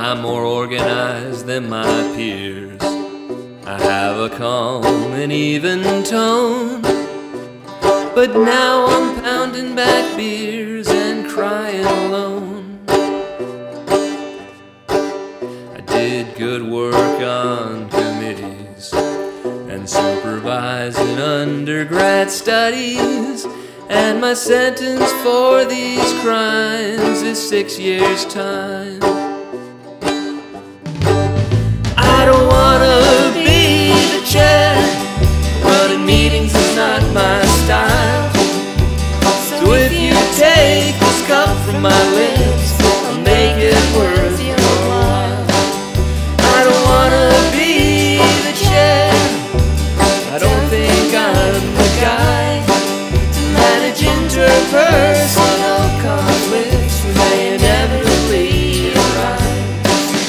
I'm more organized than my peers. I have a calm and even tone, but now I'm pounding back beers and crying alone. I did good work on committees and supervising undergrad studies, and my sentence for these crimes is 6 years' time. I don't wanna be the chair, running meetings is not my style. So if you take this cup from my lips, I'll make it worth your while. I don't wanna be the chair, I don't think I'm the guy to manage interpersonal conflicts when they inevitably arise.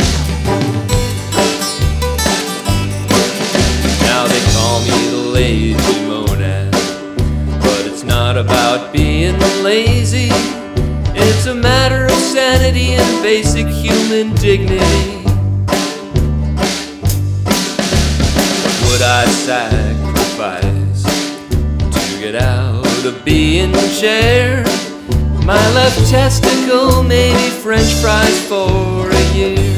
Now they call me the lazy monad, but it's not about being lazy. It's a matter of sanity and basic human dignity. Would I sacrifice to get out of being chair? My left testicle, maybe French fries for a year.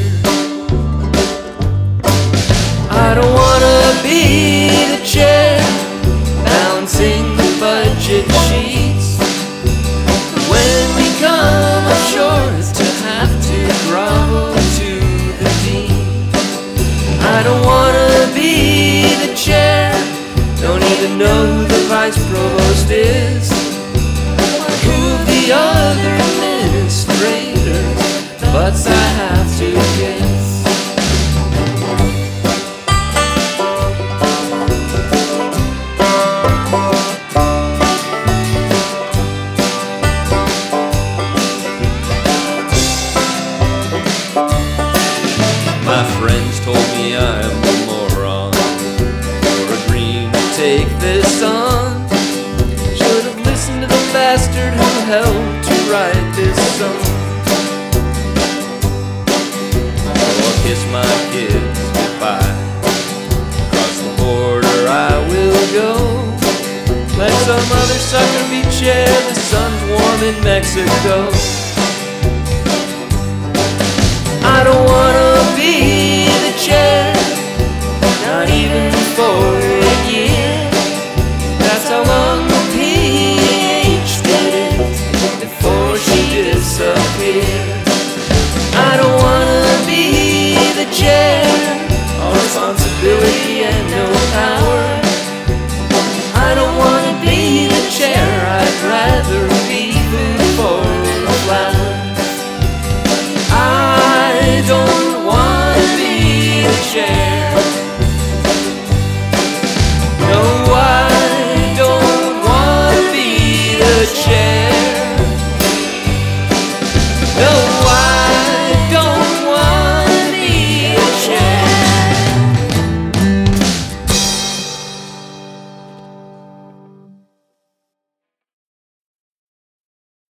I don't wanna be the chair, balancing the budget sheets. When we come ashore, it's to have to grovel to the dean. I don't wanna be the chair, don't even know who the vice provost is, who the other administrators, but I have to guess. My friends told me I'm a moron for agreeing to take this on. Should have listened to the bastard who helped to write this song. Oh, I'll kiss my kids goodbye. Across the border I will go. Let some other sucker be chair, the sun's warm in Mexico. I don't wanna be the chair, not even for a year. That's how long the PH did it before she disappeared. I don't